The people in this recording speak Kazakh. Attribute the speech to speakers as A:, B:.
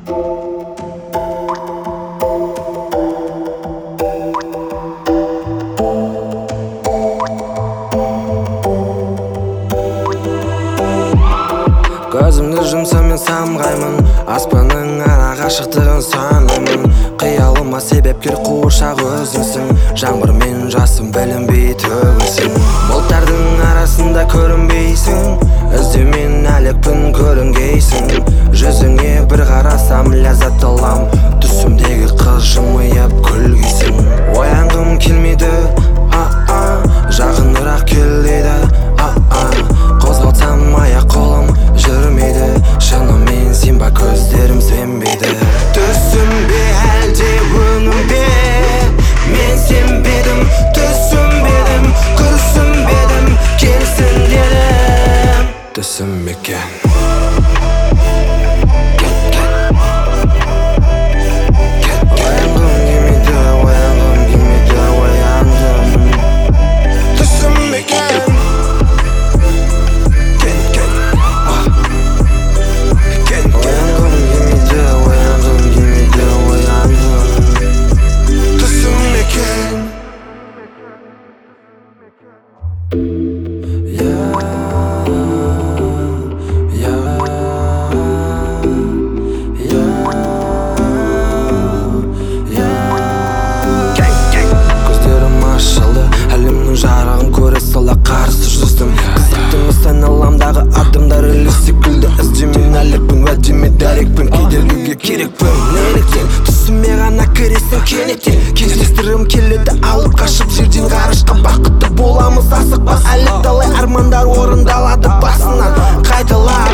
A: Көзімді жұмсам мен самғаймын, аспанның ара ғашықтығын санаймын. Қиялыма себепкер қуыршақ өзіңсің, жаңбыр мен жасым білінбей төгілсін. Бұлттардың арасында көрінбейсің, іздеумен әлекпін көрінгейсің. Жүзіңе бір қарасам ләззат алам, түсімдегі қыз жымиып күлгейсің. Оянғым келмейді, жақынырақ кел дейді, қозғалтсам аяқ қолым жүрмейді. Шынымен сен ба, көздерім сенбейді. Түсім бе әлде өңім бе? Мен сенбедім, түсінбедім, күрсінбедім, келсін дедім. Түсім екен. Жарығын көре сала қарсы жүздім. Қызықтың сан аламдағы адамдар ілі секілді. Іздемен әлікпін, уәдеме дәрекпін, кедергіге керекпін. Неліктен түсіме ғана кіресің кенеттен? Кездестірім келеді алып қашып жерден ғарышқа. Бақытты боламыз асықпа, әлі талай армандар орындалады басынан. Қайталар